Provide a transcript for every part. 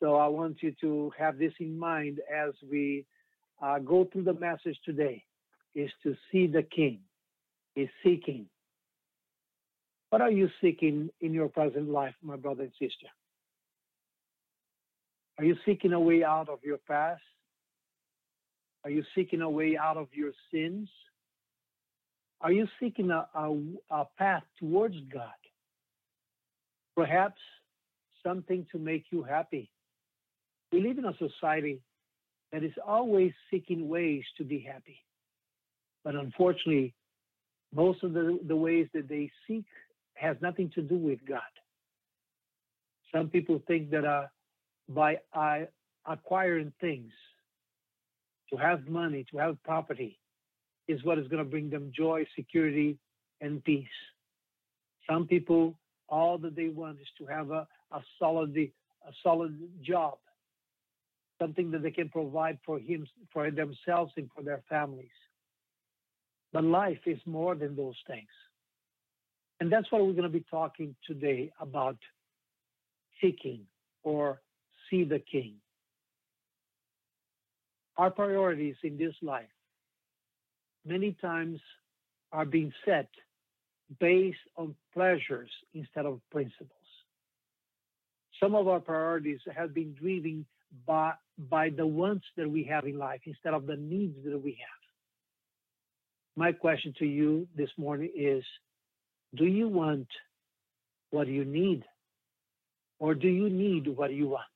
So I want you to have this in mind as we go through the message today, is to see the King, is seeking. What are you seeking in your present life, my brother and sister? Are you seeking a way out of your past? Are you seeking a way out of your sins? Are you seeking a path towards God? Perhaps something to make you happy. We live in a society that is always seeking ways to be happy. But unfortunately, most of the ways that they seek has nothing to do with God. Some people think that by acquiring things, to have money, to have property, is what is going to bring them joy, security, and peace. Some people, all that they want is to have a solid job, something that they can provide for themselves and for their families. But life is more than those things. And that's what we're going to be talking today about, seeking or see the King. Our priorities in this life many times are being set based on pleasures instead of principles. Some of our priorities have been driven by the wants that we have in life instead of the needs that we have. My question to you this morning is, do you want what you need, or do you need what you want?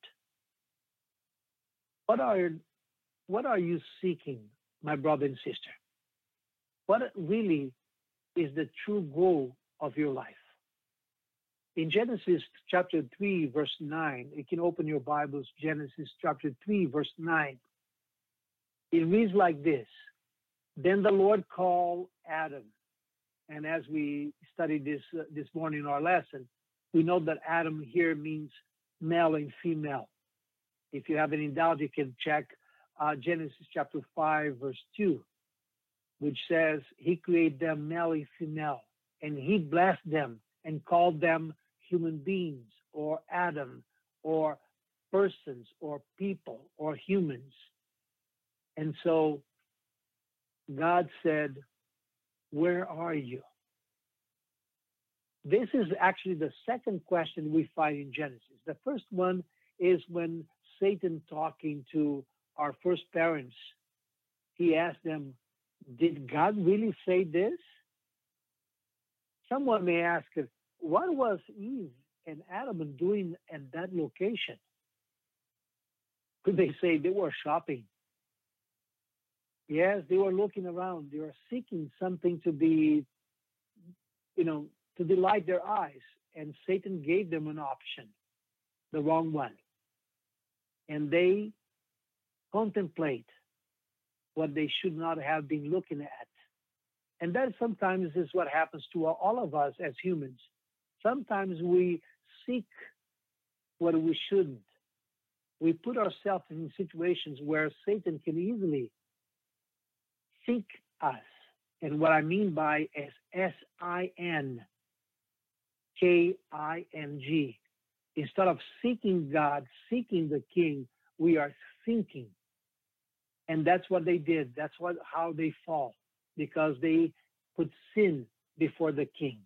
What are you seeking, my brother and sister? What really is the true goal of your life? In Genesis chapter 3, verse 9, you can open your Bibles, Genesis chapter 3, verse 9. It reads like this: Then the Lord called Adam. And as we studied this morning in our lesson, we know that Adam here means male and female. If you have any doubt, you can check Genesis chapter 5, verse 2, which says, He created them male and female, and He blessed them and called them human beings, or Adam, or persons, or people, or humans. And so God said, where are you? This is actually the second question we find in Genesis. The first one is when Satan, talking to our first parents, he asked them, did God really say this? Someone may ask, what was Eve and Adam doing at that location? Could they say they were shopping? Yes, they were looking around. They were seeking something to be, to delight their eyes. And Satan gave them an option, the wrong one. And they contemplate what they should not have been looking at. And that sometimes is what happens to all of us as humans. Sometimes we seek what we shouldn't. We put ourselves in situations where Satan can easily seek us. And what I mean by is SINKING. Instead of seeking God, seeking the King, we are thinking. And that's what they did. That's how they fall, because they put sin before the King.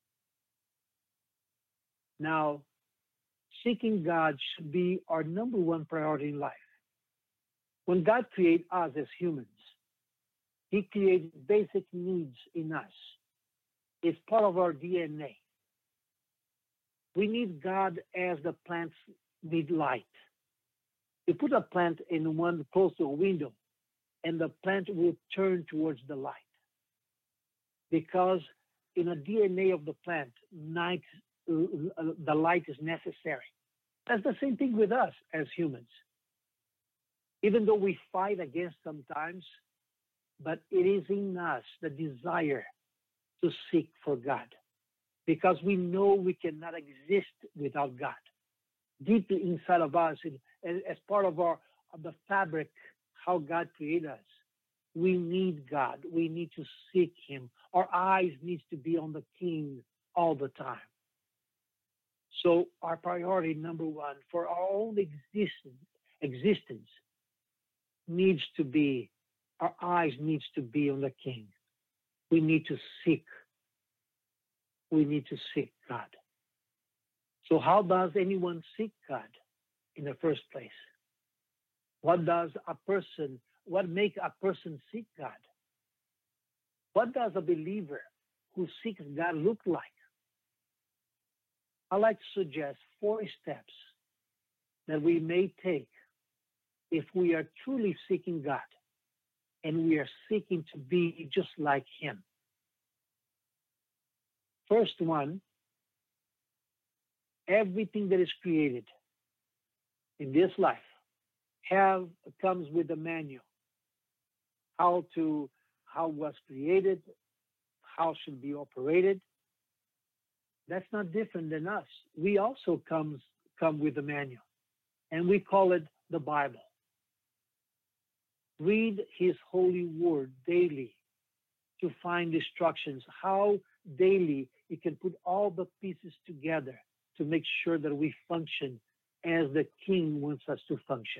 Now, seeking God should be our number one priority in life. When God created us as humans, He created basic needs in us. It's part of our DNA. We need God as the plants need light. You put a plant in one close to a window, and the plant will turn towards the light. Because in the DNA of the plant, the light is necessary. That's the same thing with us as humans. Even though we fight against sometimes, but it is in us the desire to seek for God, because we know we cannot exist without God. Deeply inside of us, as part of the fabric, how God created us, we need God. We need to seek Him. Our eyes need to be on the King all the time. So our priority number one for our own existence needs to be, our eyes needs to be on the King. We need to seek. We need to seek God. So how does anyone seek God in the first place? What make a person seek God? What does a believer who seeks God look like? I'd like to suggest 4 steps that we may take if we are truly seeking God and we are seeking to be just like Him. First one, everything that is created in this life comes with a manual. How was created, how should be operated. That's not different than us. We also come with a manual, and we call it the Bible. Read His holy word daily to find instructions, how daily you can put all the pieces together to make sure that we function as the King wants us to function.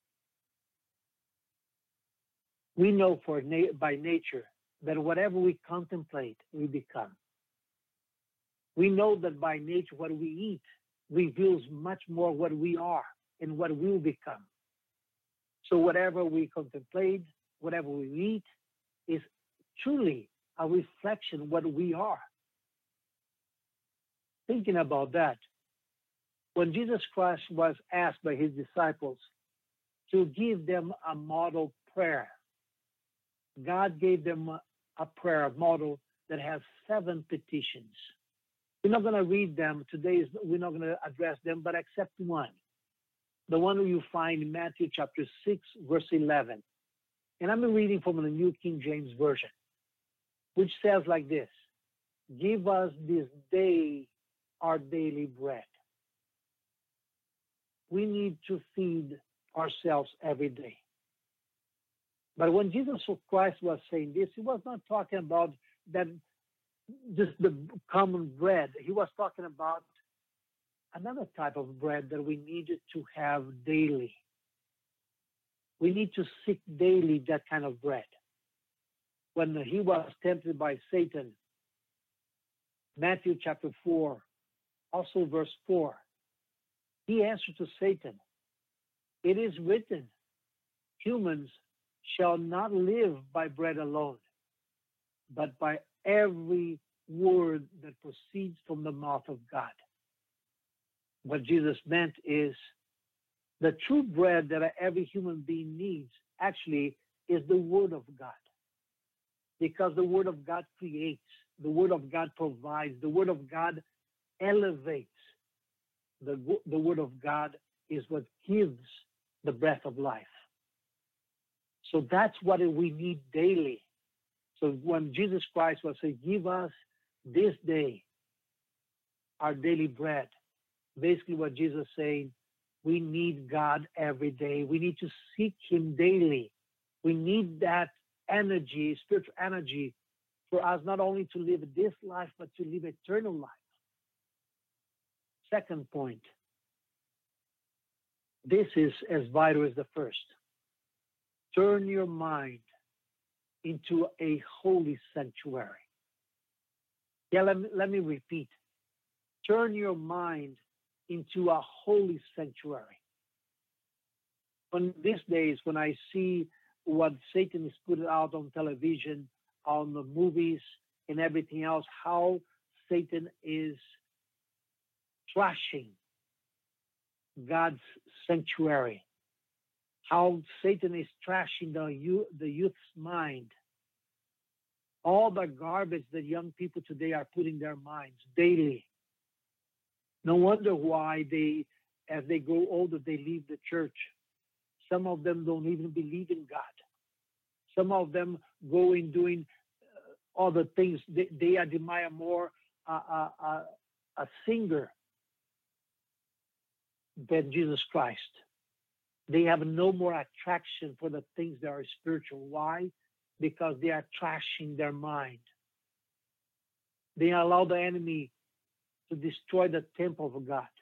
We know by nature that whatever we contemplate, we become. We know that by nature what we eat reveals much more what we are and what we'll become. So whatever we contemplate, whatever we eat, is truly a reflection of what we are. Thinking about that, when Jesus Christ was asked by His disciples to give them a model prayer, God gave them a prayer model that has 7 petitions. We're not going to read them today. We're not going to address them, but except one. The one you find in Matthew chapter 6, verse 11. And I'm reading from the New King James Version, which says like this: "Give us this day our daily bread." We need to feed ourselves every day. But when Jesus Christ was saying this, He was not talking about that just the common bread. He was talking about another type of bread that we needed to have daily. We need to seek daily that kind of bread. When He was tempted by Satan, Matthew chapter 4, also verse 4, He answered to Satan, "It is written, humans shall not live by bread alone, but by every word that proceeds from the mouth of God." What Jesus meant is the true bread that every human being needs actually is the Word of God. Because the Word of God creates, the Word of God provides, the Word of God elevates. The Word of God is what gives the breath of life. So that's what we need daily. So when Jesus Christ was saying, "Give us this day our daily bread," basically what Jesus is saying, we need God every day. We need to seek Him daily. We need that energy, spiritual energy, for us not only to live this life, but to live eternal life. Second point, this is as vital as the first. Turn your mind into a holy sanctuary. Yeah, let me repeat. Turn your mind into a holy sanctuary. On these days, when I see what Satan is putting out on television, on the movies, and everything else, how Satan is trashing God's sanctuary, how Satan is trashing the youth's mind, all the garbage that young people today are putting in their minds daily. No wonder why as they grow older, they leave the church. Some of them don't even believe in God. Some of them go in doing other things. They admire more a singer than Jesus Christ. They have no more attraction for the things that are spiritual. Why? Because they are trashing their mind. They allow the enemy to destroy the temple of God.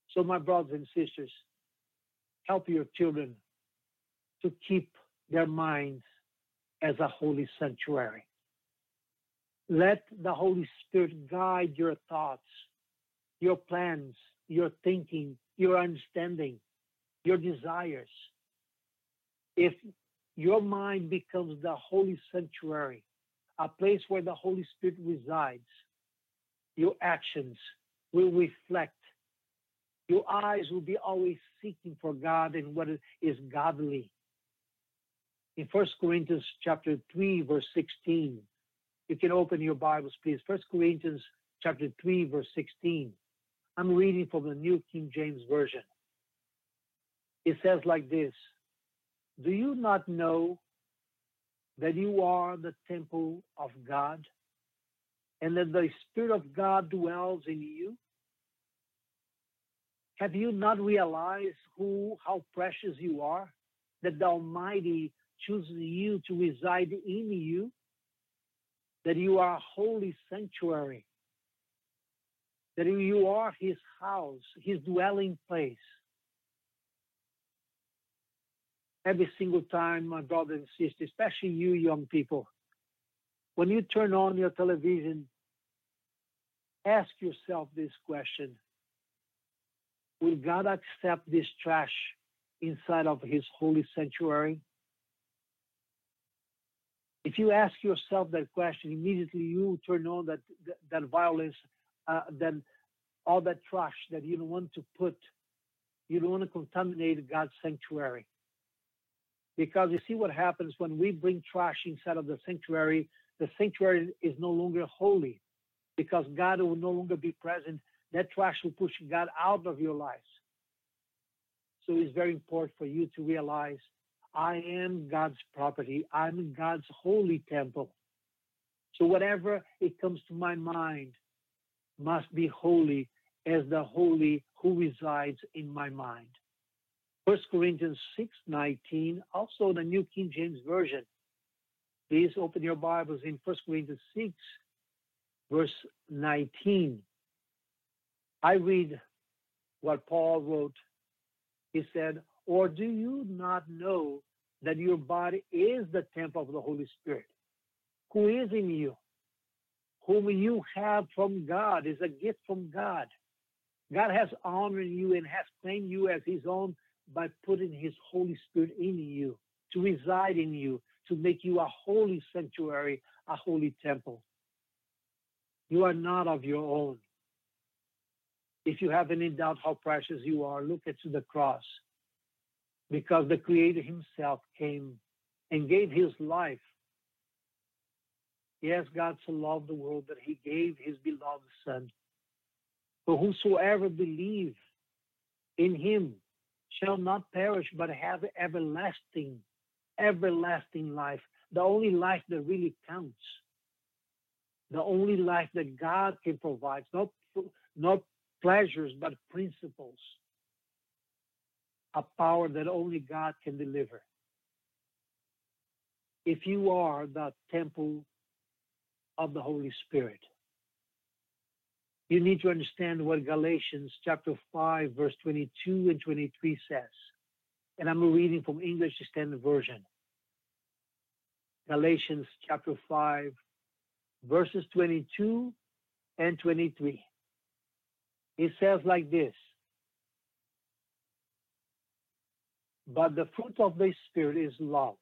So, my brothers and sisters, help your children to keep their minds as a holy sanctuary. Let the Holy Spirit guide your thoughts, your plans, your thinking, your understanding, your desires. If your mind becomes the holy sanctuary, a place where the Holy Spirit resides, your actions will reflect. Your eyes will be always seeking for God and what is godly. In 1 Corinthians chapter 3, verse 16, you can open your Bibles, please. 1 Corinthians chapter 3, verse 16. I'm reading from the New King James Version. It says like this: do you not know that you are the temple of God, and that the Spirit of God dwells in you? Have you not realized how precious you are, that the Almighty chooses you to reside in you, that you are a holy sanctuary, that you are His house, His dwelling place? Every single time, my brother and sister, especially you young people, when you turn on your television, ask yourself this question: will God accept this trash inside of His holy sanctuary? If you ask yourself that question, immediately you turn on that violence, then all that trash that you don't want to put, you don't want to contaminate God's sanctuary. Because you see what happens when we bring trash inside of the sanctuary is no longer holy, because God will no longer be present. That trash will push God out of your lives. So it's very important for you to realize, I am God's property. I'm God's holy temple. So whatever it comes to my mind must be holy as the holy who resides in my mind. 1 Corinthians 6:19, also the New King James Version. Please open your Bibles in 1 Corinthians 6, verse 19. I read what Paul wrote. He said, or do you not know that your body is the temple of the Holy Spirit, who is in you, whom you have from God, is a gift from God. God has honored you and has claimed you as His own by putting His Holy Spirit in you, to reside in you, to make you a holy sanctuary, a holy temple. You are not of your own. If you have any doubt how precious you are, look at the cross. Because the Creator Himself came and gave His life. Yes, God so loved the world that He gave His beloved Son. For whosoever believes in Him shall not perish, but have everlasting life. The only life that really counts. The only life that God can provide. Not pleasures, but principles. A power that only God can deliver. If you are the temple of the Holy Spirit, you need to understand what Galatians chapter 5, verse 22 and 23 says. And I'm reading from English Standard Version. Galatians chapter 5, verses 22 and 23. It says like this: but the fruit of the Spirit is love,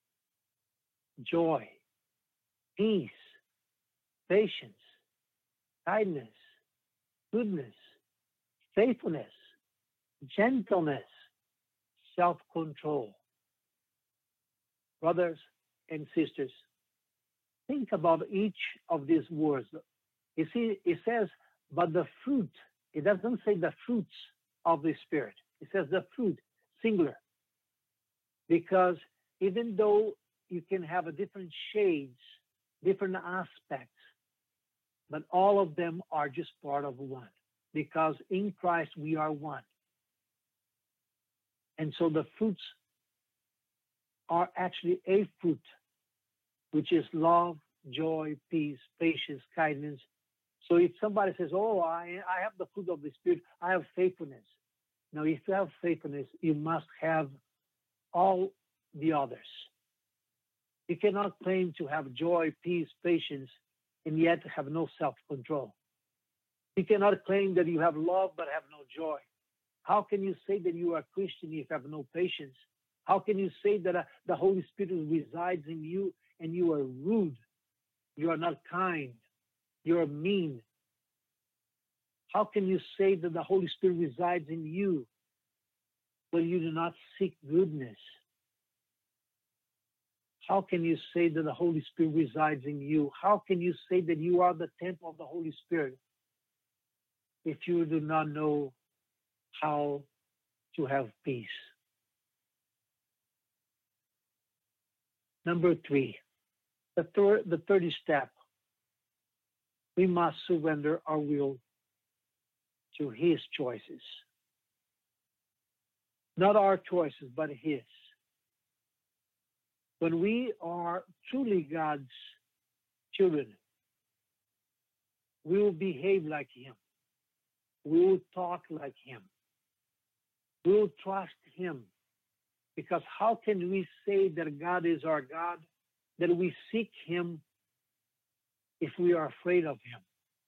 joy, peace, patience, kindness, goodness, faithfulness, gentleness, self-control. Brothers and sisters, think about each of these words. You see, it says, but the fruit. It doesn't say the fruits of the Spirit. It says the fruit, singular. Because even though you can have a different shades, different aspects, but all of them are just part of one. Because in Christ we are one. And so the fruits are actually a fruit, which is love, joy, peace, patience, kindness. So if somebody says, oh, I have the fruit of the Spirit, I have faithfulness. Now, if you have faithfulness, you must have all the others. You cannot claim to have joy, peace, patience, and yet have no self-control. You cannot claim that you have love but have no joy. How can you say that you are a Christian if you have no patience? How can you say that the Holy Spirit resides in you and you are rude? You are not kind. You are mean. How can you say that the Holy Spirit resides in you when you do not seek goodness? How can you say that the Holy Spirit resides in you? How can you say that you are the temple of the Holy Spirit if you do not know how to have peace? Number 3, the third step, we must surrender our will to His choices. Not our choices, but His. When we are truly God's children, we will behave like Him. We will talk like Him. We will trust Him. Because how can we say that God is our God, that we seek Him, if we are afraid of Him?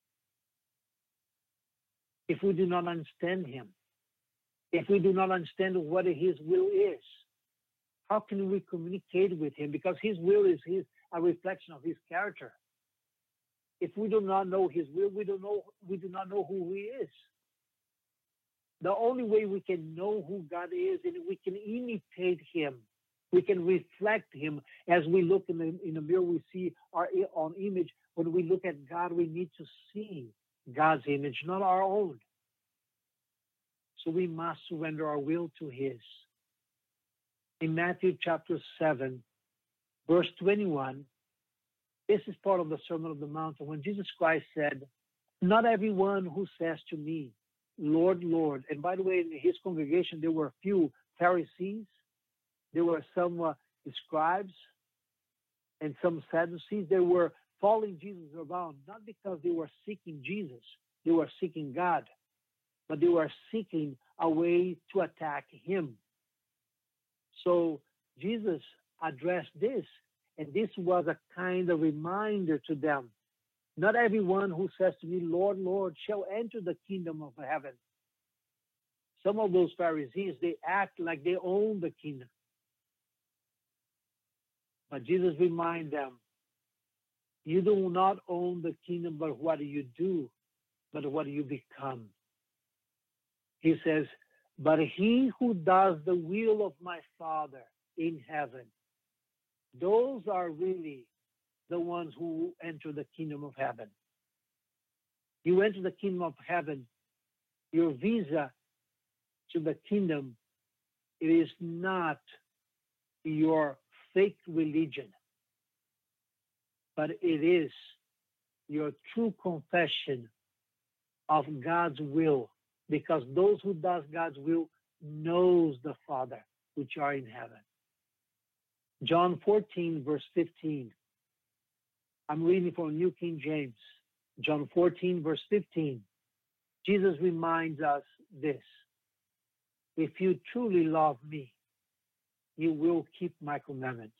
If we do not understand Him? If we do not understand what His will is? How can we communicate with Him? Because His will is a reflection of His character. If we do not know His will, we do not know who He is. The only way we can know who God is, and we can imitate Him, we can reflect Him. As we look in the mirror, we see our own image. When we look at God, we need to see God's image, not our own. So we must surrender our will to His. In Matthew chapter 7, verse 21, this is part of the Sermon on the Mount, when Jesus Christ said, "Not everyone who says to me, 'Lord, Lord,'" and by the way, in His congregation, there were a few Pharisees, there were some scribes, and some Sadducees. They were following Jesus around, not because they were seeking Jesus, they were seeking God, but they were seeking a way to attack Him. So Jesus addressed this, and this was a kind of reminder to them. Not everyone who says to me, "Lord, Lord," shall enter the kingdom of heaven. Some of those Pharisees, they act like they own the kingdom. But Jesus reminds them, you do not own the kingdom, but what you do, but what you become. He says, "But he who does the will of my Father in heaven," those are really the ones who enter the kingdom of heaven. You enter the kingdom of heaven, your visa to the kingdom, it is not your fake religion, but it is your true confession of God's will, because those who does God's will knows the Father which are in heaven. John 14, verse 15. I'm reading from New King James. John 14, verse 15. Jesus reminds us this: "If you truly love me, you will keep my commandments."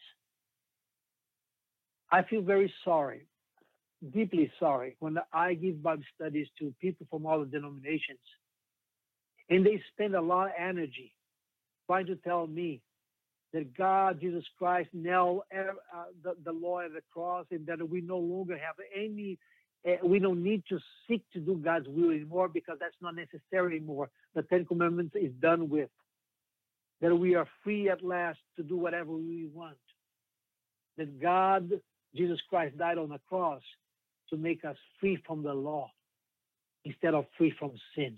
I feel very sorry, deeply sorry, when I give Bible studies to people from all the denominations, and they spend a lot of energy trying to tell me that God, Jesus Christ, nailed the law at the cross, and that we no longer have we don't need to seek to do God's will anymore, because that's not necessary anymore. The Ten Commandments is done with. That we are free at last to do whatever we want. That God, Jesus Christ, died on the cross to make us free from the law instead of free from sin.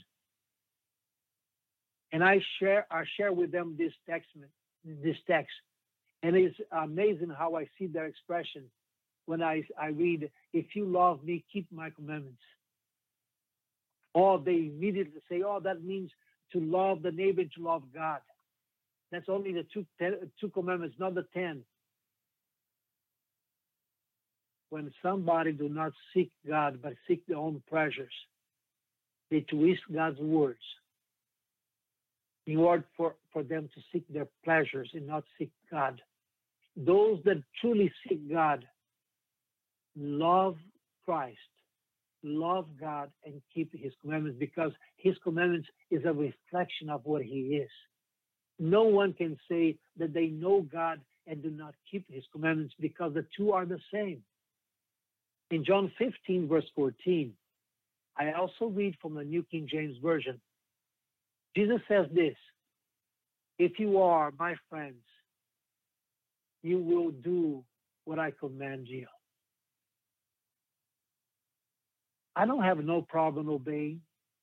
And I share with them this text, and it's amazing how I see their expression when I read, "If you love me, keep my commandments." Or they immediately say, "Oh, that means to love the neighbor and to love God." That's only the two commandments, not the 10. When somebody do not seek God, but seek their own pleasures, they twist God's words. in order for them to seek their pleasures and not seek God. Those that truly seek God love Christ, love God, and keep his commandments, because his commandments is a reflection of what he is. No one can say that they know God and do not keep his commandments, because the two are the same. In John 15, verse 14, I also read from the New King James Version. Jesus says this: if you are my friends, you will do what I command you. I don't have no problem obeying.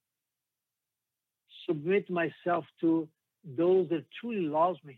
Submit myself to those that truly love me.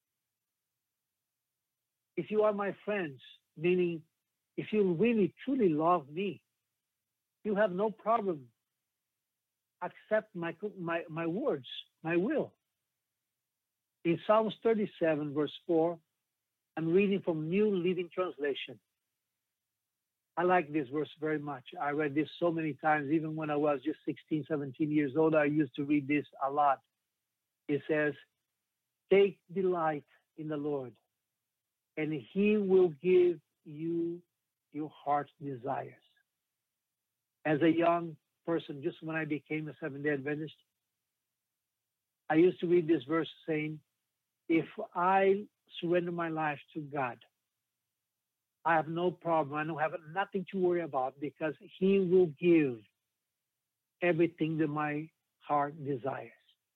If you are my friends, meaning if you really truly love me, you have no problem. Accept my words, my will. In Psalms 37, verse 4, I'm reading from New Living Translation. I like this verse very much. I read this so many times. Even when I was just 16, 17 years old, I used to read this a lot. It says, take delight in the Lord, and he will give you your heart's desires. As a young person, just when I became a Seventh-day Adventist, I used to read this verse saying, if I surrender my life to God, I have no problem. I don't have nothing to worry about, because he will give everything that my heart desires.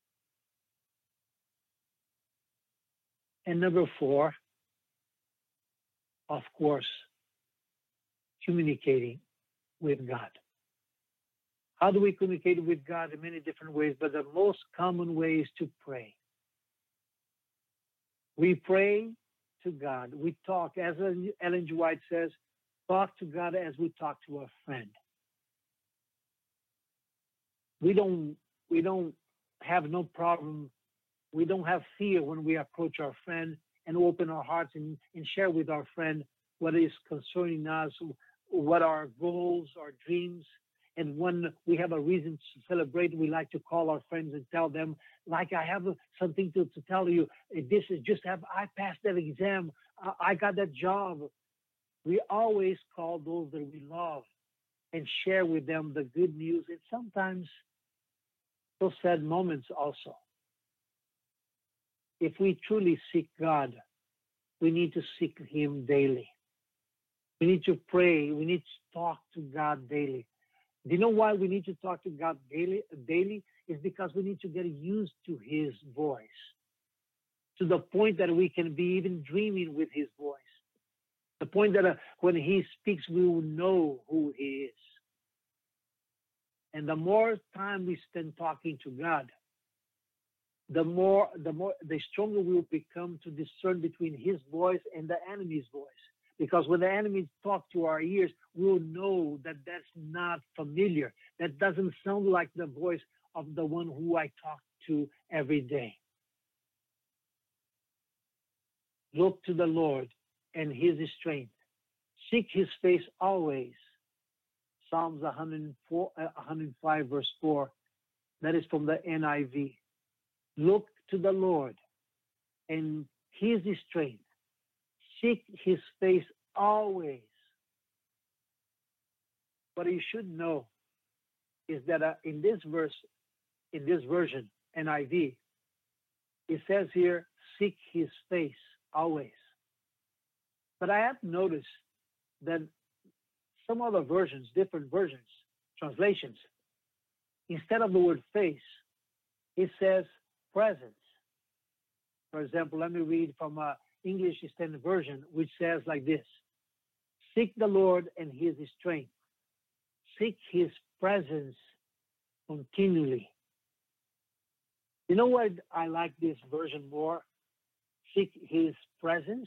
And number 4, of course, communicating with God. How do we communicate with God? In many different ways, but the most common way is to pray. We pray to God. We talk, as Ellen G. White says, talk to God as we talk to a friend. We don't have no problem. We don't have fear when we approach our friend and open our hearts and share with our friend what is concerning us, what our goals, our dreams. And when we have a reason to celebrate, we like to call our friends and tell them, like, I have something to tell you. This is just I passed that exam. I got that job. We always call those that we love and share with them the good news, and sometimes those sad moments also. If we truly seek God, we need to seek him daily. We need to pray. We need to talk to God daily. Do you know why we need to talk to God daily? Is because we need to get used to his voice, to the point that we can be even dreaming with his voice. The point that when he speaks, we will know who he is. And the more time we spend talking to God, the stronger we will become to discern between his voice and the enemy's voice. Because when the enemy talks to our ears, we'll know that that's not familiar. That doesn't sound like the voice of the one who I talk to every day. Look to the Lord and his strength. Seek his face always. Psalms 105, verse 4. That is from the NIV. Look to the Lord and his strength. Seek his face always. What you should know is that in this verse, in this version, NIV, it says here, seek his face always. But I have noticed that some other versions, different versions, translations, instead of the word face, it says presence. For example, let me read from English Standard Version, which says like this: seek the Lord and his strength. Seek his presence continually. You know what I like this version more? Seek his presence.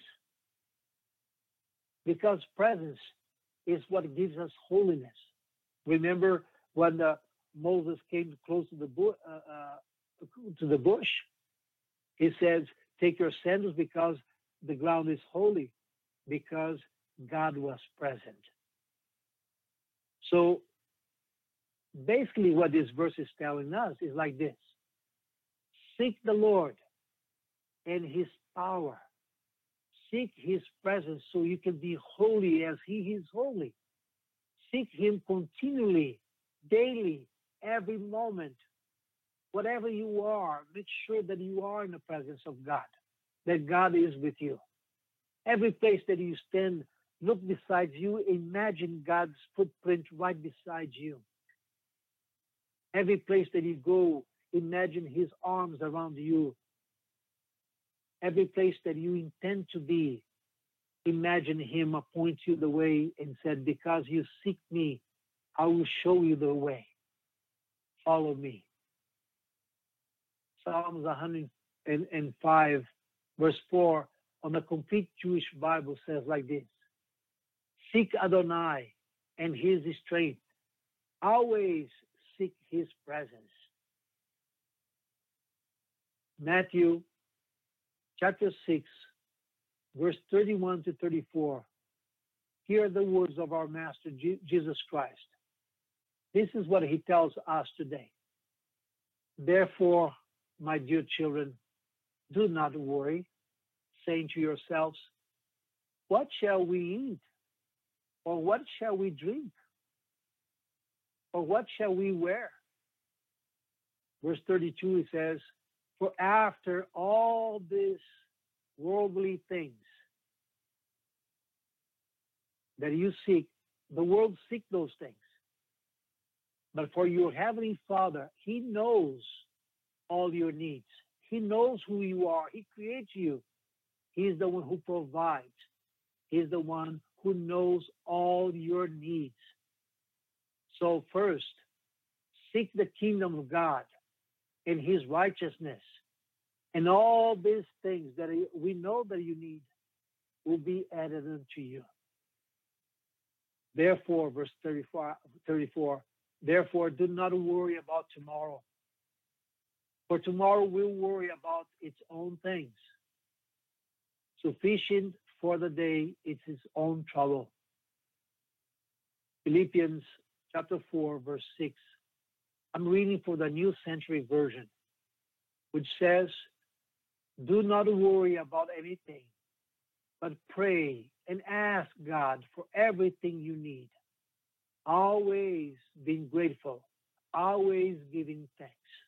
Because presence is what gives us holiness. Remember when Moses came close to the bush? He says, take your sandals because the ground is holy, because God was present. So basically what this verse is telling us is like this: Seek the Lord and his power. Seek his presence so you can be holy as he is holy. Seek him continually, daily, every moment. Whatever you are, make sure that you are in the presence of God, that God is with you. Every place that you stand, look beside you, imagine God's footprint right beside you. Every place that you go, imagine his arms around you. Every place that you intend to be, imagine him point you the way and said, because you seek me, I will show you the way. Follow me. Psalms 105, verse 4, on the complete Jewish Bible says like this: Seek Adonai and his strength. Always seek his presence. Matthew chapter 6, verse 31 to 34. Here are the words of our Master Jesus Christ. This is what he tells us today. Therefore, my dear children, do not worry, saying to yourselves, what shall we eat? Or what shall we drink? Or what shall we wear? Verse 32, it says, for after all these worldly things that you seek, the world seek those things. But for your heavenly Father, he knows all your needs. He knows who you are. He creates you. He is the one who provides. He is the one who knows all your needs. So first, seek the kingdom of God and his righteousness. And all these things that we know that you need will be added unto you. Therefore, verse 34, therefore, do not worry about tomorrow. For tomorrow will worry about its own things. Sufficient for the day is its own trouble. Philippians chapter 4, verse 6. I'm reading for the New Century Version, which says, do not worry about anything, but pray and ask God for everything you need. Always being grateful, always giving thanks.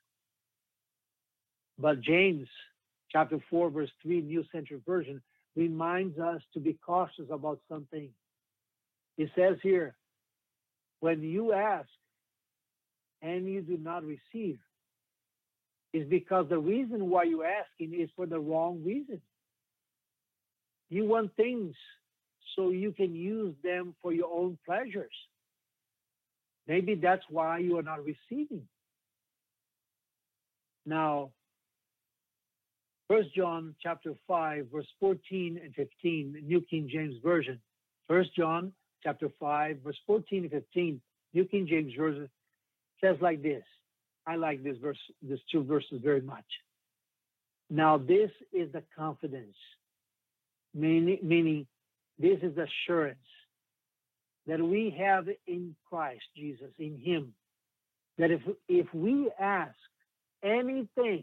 But James chapter 4, verse 3, New Century Version, reminds us to be cautious about something. It says here, when you ask and you do not receive, is because the reason why you're asking is for the wrong reason. You want things so you can use them for your own pleasures. Maybe that's why you are not receiving. Now, 1 John chapter 5, verse 14 and 15, New King James Version. 1 John chapter 5, verse 14 and 15, New King James Version says like this. I like these two verses very much. Now this is the confidence, meaning this is the assurance that we have in Christ Jesus, in him, that if we ask anything,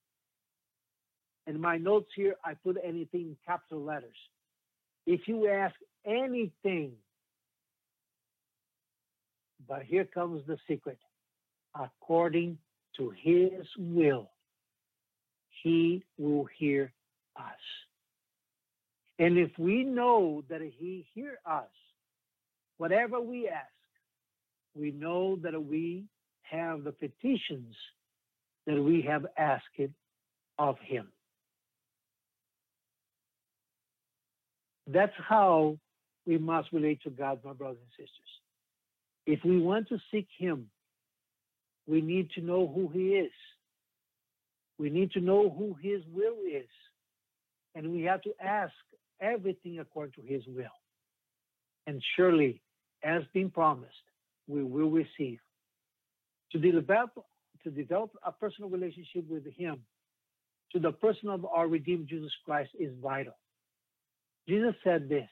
in my notes here, I put anything in capital letters. If you ask anything, but here comes the secret, according to his will, he will hear us. And if we know that he hears us, whatever we ask, we know that we have the petitions that we have asked of him. That's how we must relate to God, my brothers and sisters. If we want to seek him, we need to know who he is. We need to know who his will is. And we have to ask everything according to his will. And surely, as been promised, we will receive. To develop a personal relationship with him, to the person of our Redeemed Jesus Christ, is vital. Jesus said this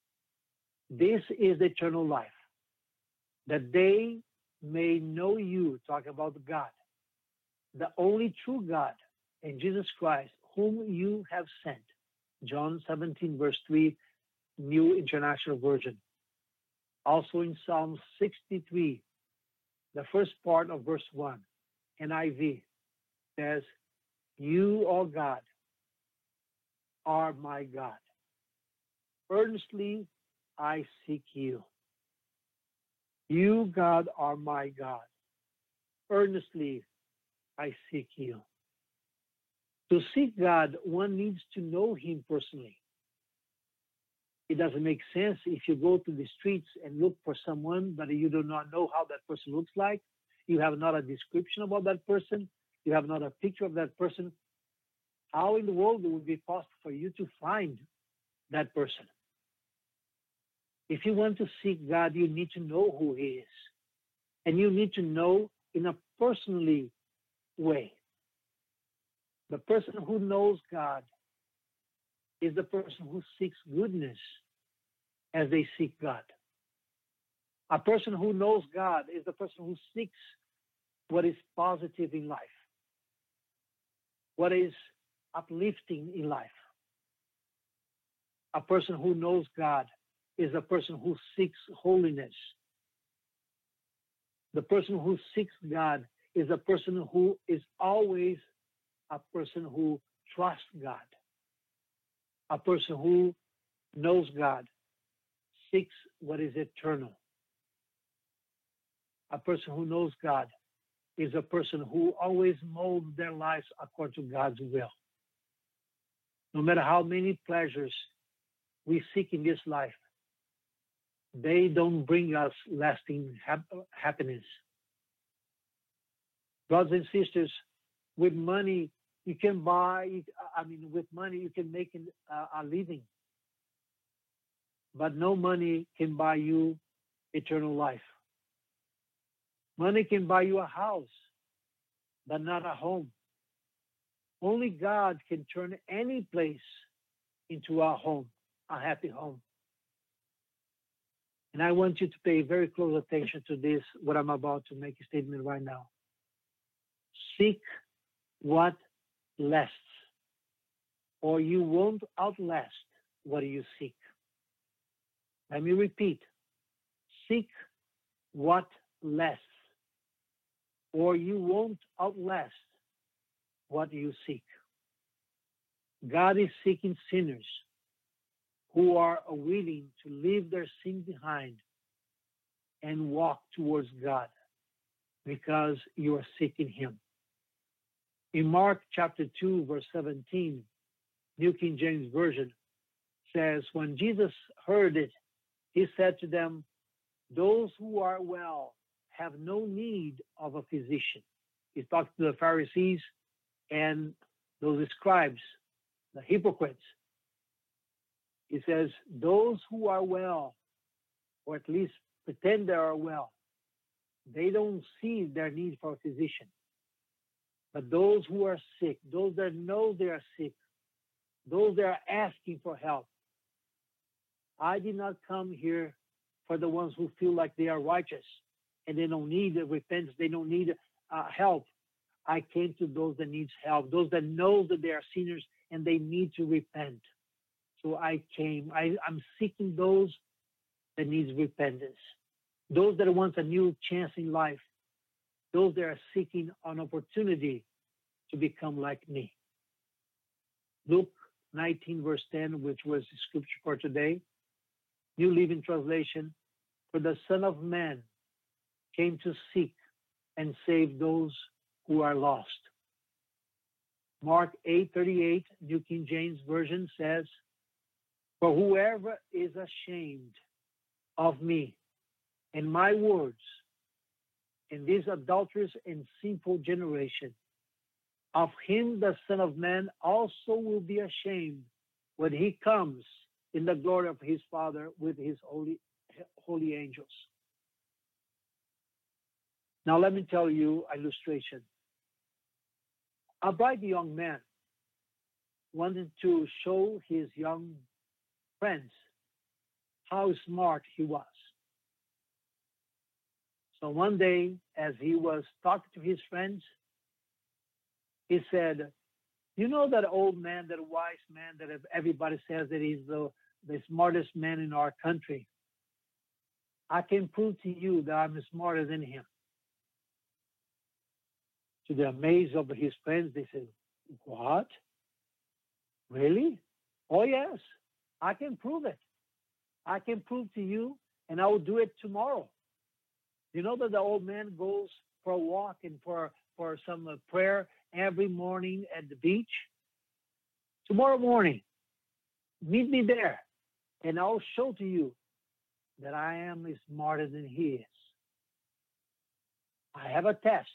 is eternal life, that they may know you, talk about God, the only true God, and Jesus Christ, whom you have sent. John 17, verse 3, New International Version. Also in Psalm 63, the first part of verse 1, NIV says, You, O God, are my God. Earnestly I seek you. You, God, are my God. Earnestly I seek you. To seek God, one needs to know him personally. It doesn't make sense if you go to the streets and look for someone, but you do not know how that person looks like. You have not a description about that person. You have not a picture of that person. How in the world it would be possible for you to find that person? If you want to seek God, you need to know who he is. And you need to know in a personally way. The person who knows God is the person who seeks goodness as they seek God. A person who knows God is the person who seeks what is positive in life, what is uplifting in life. A person who knows God is a person who seeks holiness. The person who seeks God is a person who is always a person who trusts God. A person who knows God seeks what is eternal. A person who knows God is a person who always molds their lives according to God's will. No matter how many pleasures we seek in this life, they don't bring us lasting happiness. Brothers and sisters, with money, you can with money, you can make a living. But no money can buy you eternal life. Money can buy you a house, but not a home. Only God can turn any place into a home, a happy home. And I want you to pay very close attention to this, what I'm about to make a statement right now. Seek what lasts, or you won't outlast what you seek. Let me repeat. Seek what lasts, or you won't outlast what you seek. God is seeking sinners who are willing to leave their sin behind and walk towards God because you are seeking him. In Mark chapter 2, verse 17, New King James Version says, when Jesus heard it, he said to them, those who are well have no need of a physician. He's talking to the Pharisees and those scribes, the hypocrites. He says, those who are well, or at least pretend they are well, they don't see their need for a physician. But those who are sick, those that know they are sick, those that are asking for help, I did not come here for the ones who feel like they are righteous and they don't need repentance, they don't need help. I came to those that need help, those that know that they are sinners and they need to repent. So I came. I'm seeking those that need repentance, those that want a new chance in life, those that are seeking an opportunity to become like me. Luke 19, verse 10, which was the scripture for today, New Living Translation, for the Son of Man came to seek and save those who are lost. Mark 8:38, New King James Version says, for whoever is ashamed of me and my words in this adulterous and sinful generation, of him the Son of Man also will be ashamed when he comes in the glory of his Father with his holy angels. Now let me tell you an illustration. A bright young man wanted to show his young friends how smart he was. So one day, as he was talking to his friends, he said, You know that old man, that wise man that everybody says that he's the smartest man in our country. I can prove to you that I'm smarter than him. To the amaze of his friends, they said, "What? Really? Oh, yes, I can prove it. I can prove to you, and I will do it tomorrow." You know that the old man goes for a walk and for some prayer every morning at the beach? Tomorrow morning, meet me there, and I'll show to you that I am smarter than he is. I have a test,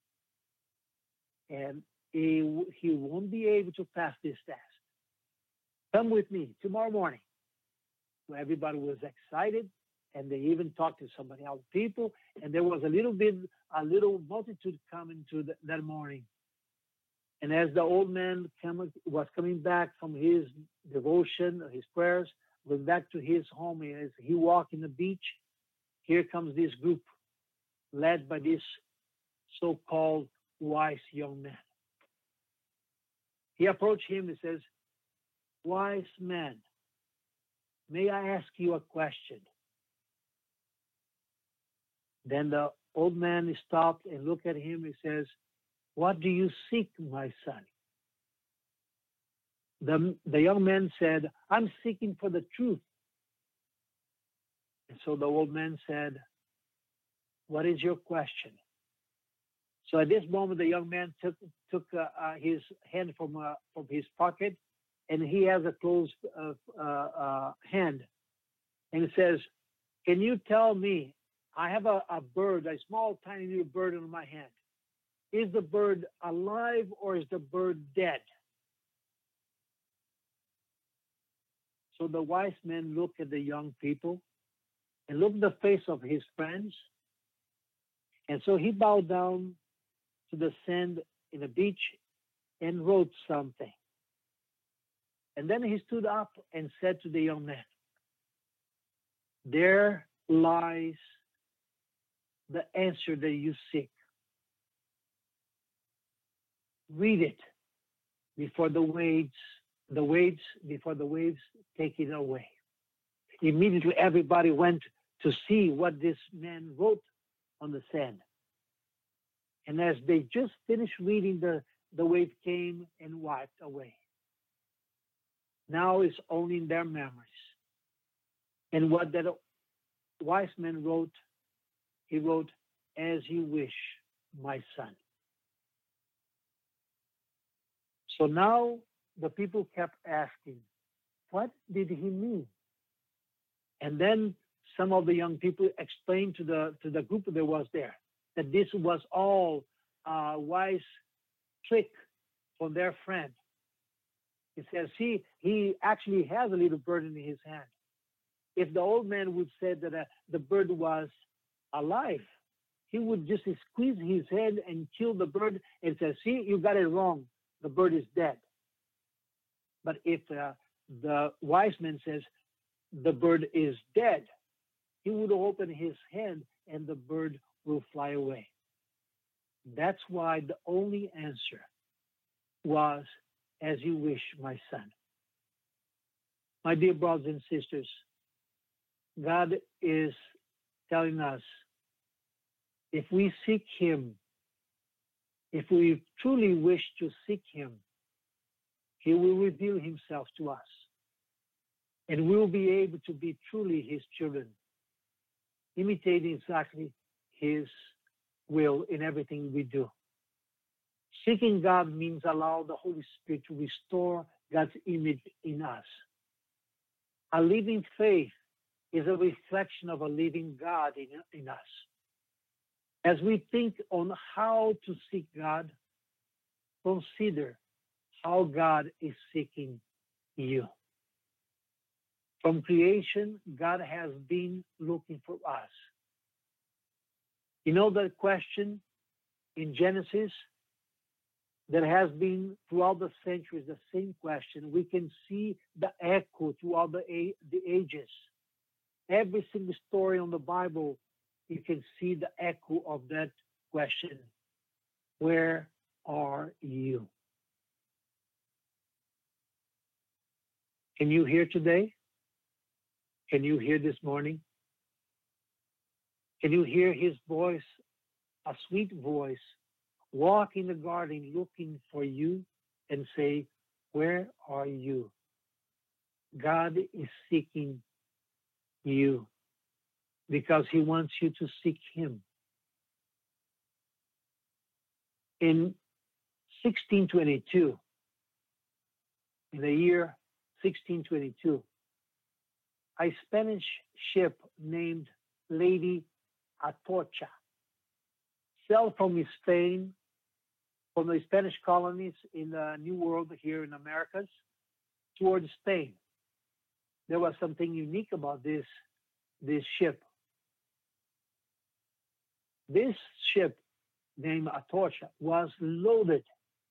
and he won't be able to pass this test. Come with me tomorrow morning. So everybody was excited, and they even talked to somebody else, people, and there was a little multitude coming to that morning. And as the old man was coming back from his devotion, his prayers, went back to his home, as he walked in the beach, here comes this group led by this so-called wise young man. He approached him and says, "Wise man, may I ask you a question?" Then the old man stopped and looked at him and says, "What do you seek, my son?" The young man said, "I'm seeking for the truth." And so the old man said, "What is your question?" So at this moment, the young man took his hand from his pocket, and he has a closed hand, and it says, "Can you tell me? I have a bird, a small, tiny little bird in my hand. Is the bird alive or is the bird dead?" So the wise man looked at the young people and looked at the face of his friends, and so he bowed down to the sand in the beach and wrote something. And then he stood up and said to the young man, "There lies the answer that you seek. Read it before the waves take it away." Immediately everybody went to see what this man wrote on the sand. And as they just finished reading, the wave came and wiped away. Now it's only in their memories. And what that wise man wrote, he wrote, "As you wish, my son." So now the people kept asking, what did he mean? And then some of the young people explained to the group that was there that this was all a wise trick from their friend. He says, "See, he actually has a little bird in his hand. If the old man would say that the bird was alive, he would just squeeze his hand and kill the bird and say, 'See, you got it wrong. The bird is dead.' But if the wise man says the bird is dead, he would open his hand and the bird will fly away." That's why the only answer was, "As you wish, my son." My dear brothers and sisters, God is telling us, if we seek him, if we truly wish to seek him, he will reveal himself to us. And we will be able to be truly his children, imitating exactly his will in everything we do. Seeking God means allow the Holy Spirit to restore God's image in us. A living faith is a reflection of a living God in us. As we think on how to seek God, consider how God is seeking you. From creation, God has been looking for us. You know that question in Genesis that has been throughout the centuries the same question. We can see the echo throughout the ages. Every single story on the Bible, you can see the echo of that question. Where are you? Can you hear today? Can you hear this morning? Can you hear his voice, a sweet voice, walk in the garden looking for you and say, where are you? God is seeking you because he wants you to seek him. In 1622, in the year 1622, a Spanish ship named Lady Atocha sailed from Spain, from the Spanish colonies in the New World here in Americas, towards Spain. There was something unique about this ship. This ship named Atocha was loaded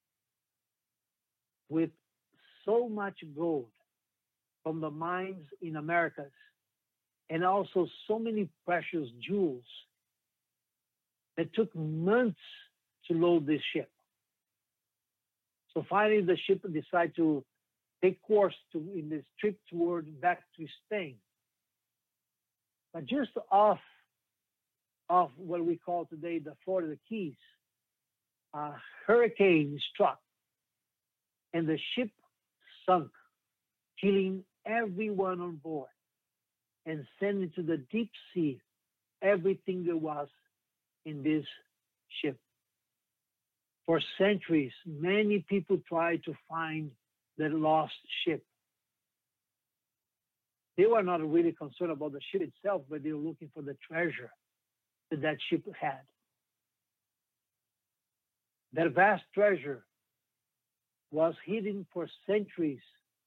with so much gold from the mines in Americas and also so many precious jewels that took months to load this ship. So finally the ship decided to take course in this trip back to Spain. But just off what we call today the Florida Keys, a hurricane struck and the ship sunk, killing everyone on board and sending to the deep sea everything there was in this ship. For centuries, many people tried to find the lost ship. They were not really concerned about the ship itself, but they were looking for the treasure that ship had. That vast treasure was hidden for centuries.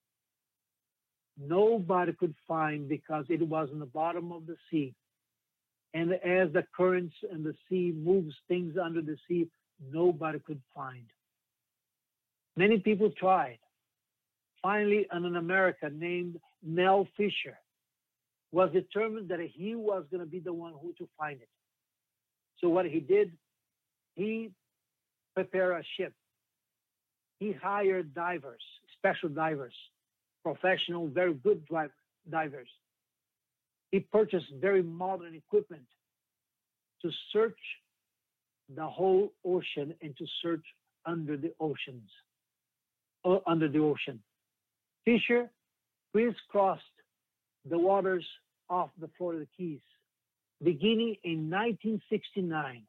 Nobody could find because it was in the bottom of the sea. And as the currents and the sea moves things under the sea, nobody could find. Many people tried. Finally, an American named Mel Fisher was determined that he was going to be the one who to find it. So what he did, he prepared a ship. He hired divers, special divers, professional, very good divers. He purchased very modern equipment to search the whole ocean and to search under the ocean. Fisher crisscrossed the waters off the Florida Keys. Beginning in 1969,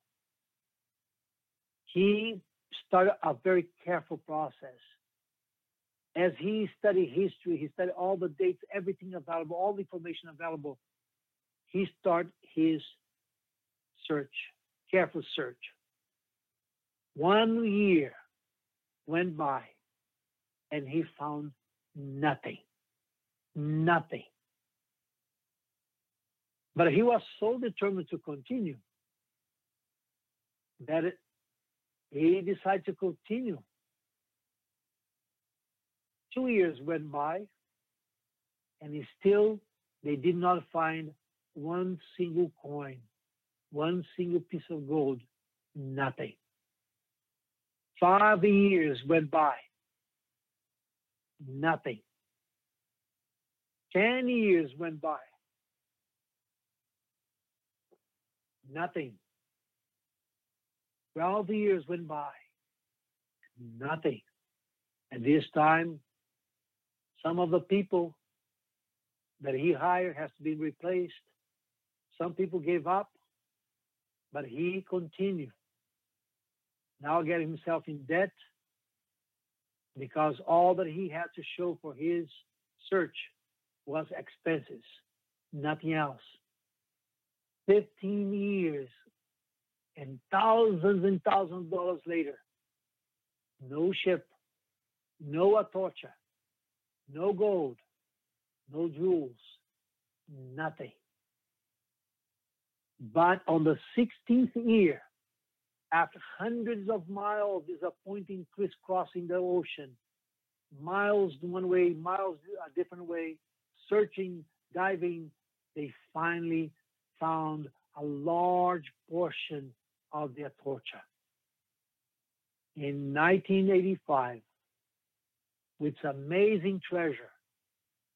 he started a very careful process. As he studied history, he studied all the dates, everything available, all the information available. He started his search, careful search. 1 year went by and he found nothing. Nothing. But he was so determined to continue that he decided to continue. 2 years went by, and they did not find one single coin, one single piece of gold, nothing. 5 years went by, nothing. 10 years went by, nothing. 12 years went by, nothing. And this time, some of the people that he hired has to be replaced. Some people gave up, but he continued. Now getting himself in debt because all that he had to show for his search was expenses, nothing else. 15 years and thousands of dollars later, no ship, no Atocha, no gold, no jewels, nothing. But on the 16th year, after hundreds of miles disappointing crisscrossing the ocean, miles one way, miles a different way, searching, diving, they finally found a large portion of the Atocha. In 1985, with amazing treasure,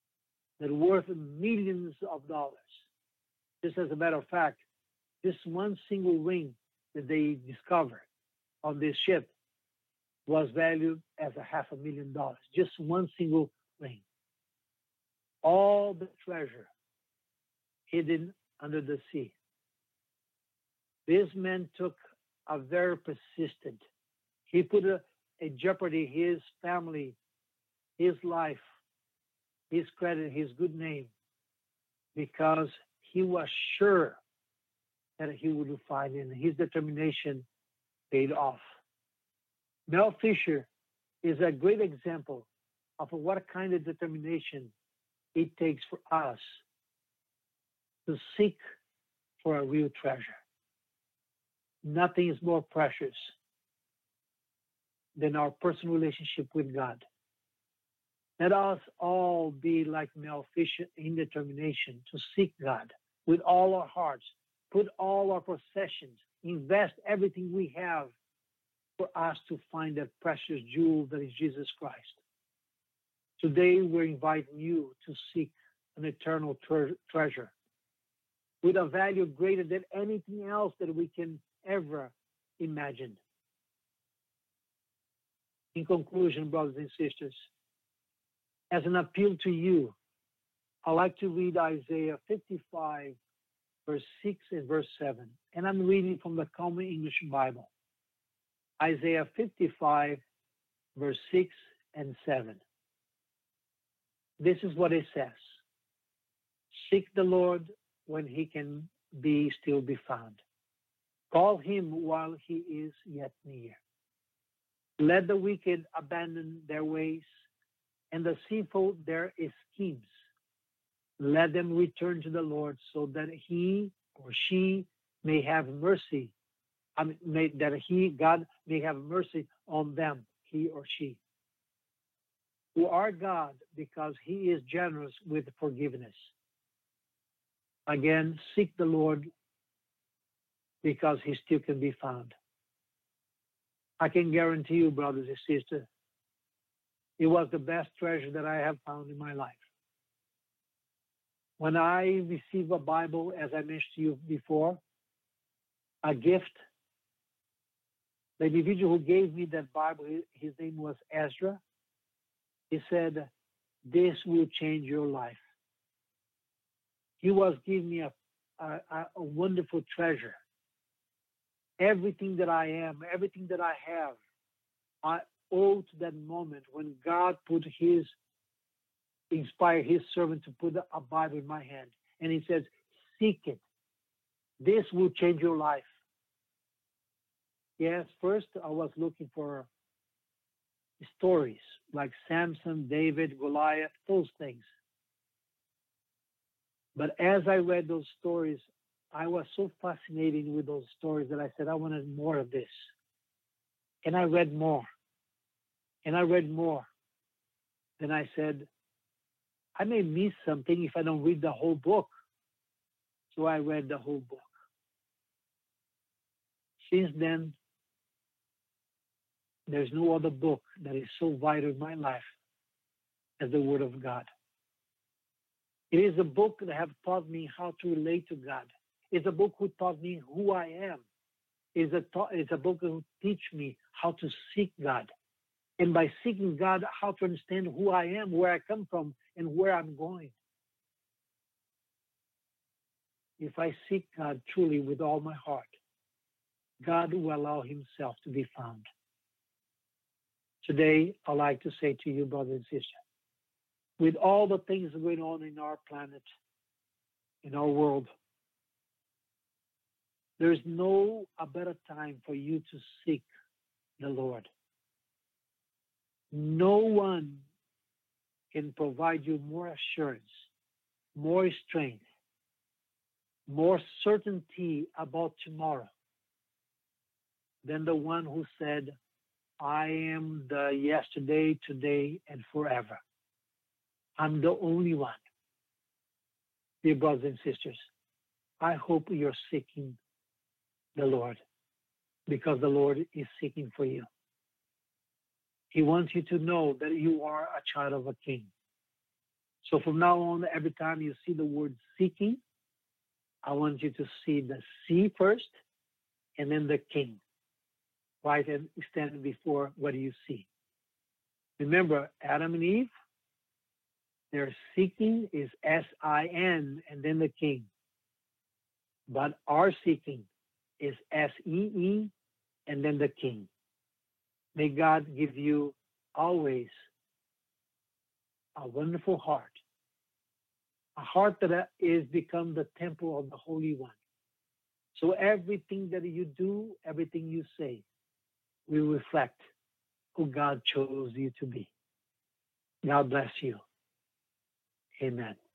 that worth millions of dollars. Just as a matter of fact, this one single ring that they discovered on this ship was valued as $500,000. Just one single ring. All the treasure hidden under the sea. This man took a very persistent. He put in jeopardy his family, his life, his credit, his good name, because he was sure that he would find it, and his determination paid off. Mel Fisher is a great example of what kind of determination it takes for us to seek for a real treasure. Nothing is more precious than our personal relationship with God. Let us all be like Mel Fisher in determination to seek God with all our hearts, put all our possessions, invest everything we have for us to find that precious jewel that is Jesus Christ. Today, we're inviting you to seek an eternal treasure with a value greater than anything else that we can ever imagine. In conclusion, brothers and sisters, as an appeal to you, I'd like to read Isaiah 55, verse 6 and verse 7. And I'm reading from the Common English Bible. Isaiah 55, verse 6 and 7. This is what it says. Seek the Lord when he can still be found. Call him while he is yet near. Let the wicked abandon their ways and the sinful their schemes. Let them return to the Lord so that he or she may have mercy. God may have mercy on them, he or she. Who are God because he is generous with forgiveness. Again, seek the Lord because he still can be found. I can guarantee you, brothers and sisters, it was the best treasure that I have found in my life. When I received a Bible, as I mentioned to you before, a gift, the individual who gave me that Bible, his name was Ezra. He said, this will change your life. He was giving me a wonderful treasure. Everything that I am, everything that I have, I owe to that moment when God inspired his servant to put a Bible in my hand. And he says, seek it. This will change your life. Yes, first I was looking for stories like Samson, David, Goliath, those things. But as I read those stories, I was so fascinated with those stories that I said, I wanted more of this. And I read more. And I read more. Then I said, I may miss something if I don't read the whole book. So I read the whole book. Since then, there's no other book that is so vital in my life as the Word of God. It is a book that has taught me how to relate to God. It's a book who taught me who I am. It's a book that will teach me how to seek God. And by seeking God, how to understand who I am, where I come from, and where I'm going. If I seek God truly with all my heart, God will allow himself to be found. Today, I'd like to say to you, brothers and sisters, with all the things going on in our planet, in our world, there's no a better time for you to seek the Lord. No one can provide you more assurance, more strength, more certainty about tomorrow than the one who said, I am the yesterday, today, and forever. I'm the only one. Dear brothers and sisters, I hope you're seeking the Lord because the Lord is seeking for you. He wants you to know that you are a child of a king. So from now on, every time you see the word seeking, I want you to see the C first and then the king. Right, and stand before what do you see? Remember, Adam and Eve, their seeking is S-I-N and then the king. But our seeking is S-E-E and then the king. May God give you always a wonderful heart, a heart that is become the temple of the Holy One. So everything that you do, everything you say, will reflect who God chose you to be. God bless you. Amen.